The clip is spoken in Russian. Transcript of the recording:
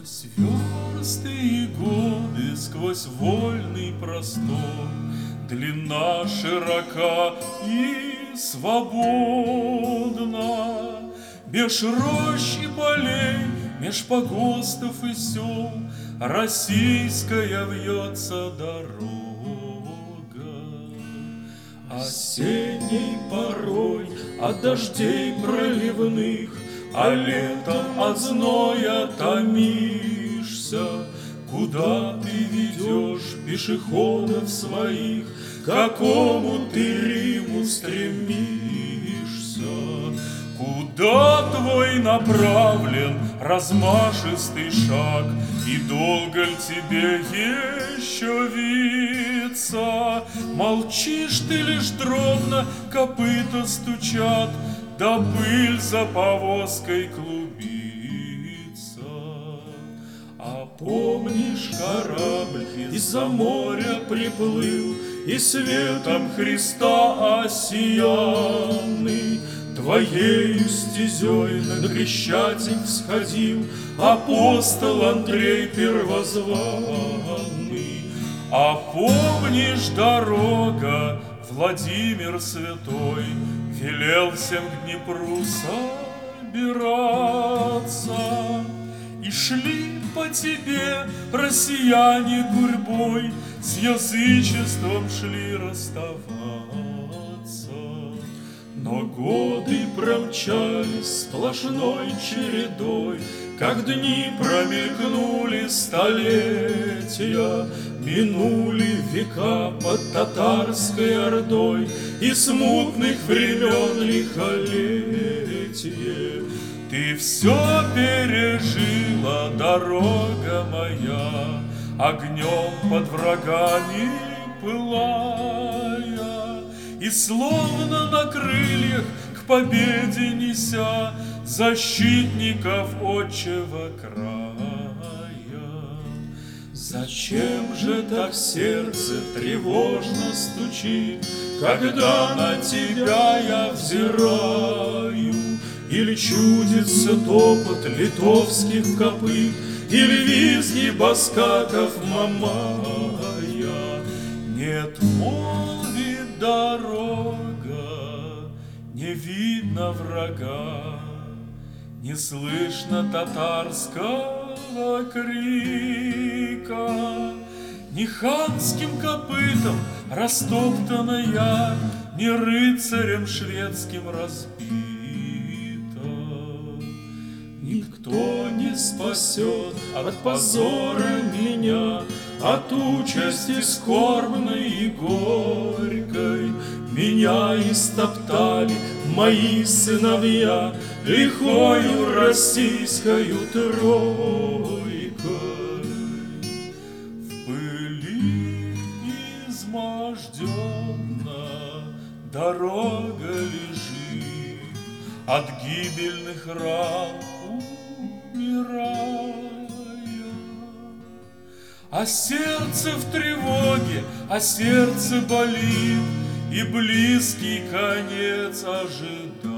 Сквозь версты и годы, сквозь вольный простор, длина широка и свободна. Меж рощ и полей, меж погостов и сел российская вьется дорога. Осенней порой от дождей проливных, а летом от зноя томишься. Куда ты ведешь пешеходов своих, к какому ты Риму стремишься? Куда твой направлен размашистый шаг, и долго ли тебе еще виться? Молчишь ты лишь дробно, копыта стучат, да пыль за повозкой клубится. А помнишь, корабль из-за моря приплыл, и светом Христа осиянный твоею стезей на Крещатик всходил апостол Андрей Первозванный. А помнишь, дорога, Владимир Святой велел всем к Днепру собираться, и шли по тебе россияне гурьбой, с язычеством шли расставаться. Но годы промчались сплошной чередой, как дни промелькнули столетия, минули века под татарской ордой и смутных времен лихолетие. Ты все пережила, дорога моя, огнем под врагами пылая, и словно на крыльях к победе неся защитников отчего края. Зачем же так сердце тревожно стучит, когда на тебя я взираю? Или чудится топот литовских копыт, или визги баскаков Мамая? Нет, молвит дорога, не видно врага, не слышно татарского крика, ни ханским копытом растоптанная, ни рыцарем шведским разбита. Никто не спасет от позора меня, от участи скорбной и горькой. Меня истоптали мои сыновья лихою российскою тройкой. В пыли изможденно дорога лежит, от гибельных ран умирая. А сердце в тревоге, а сердце болит, и близкий конец ожидает.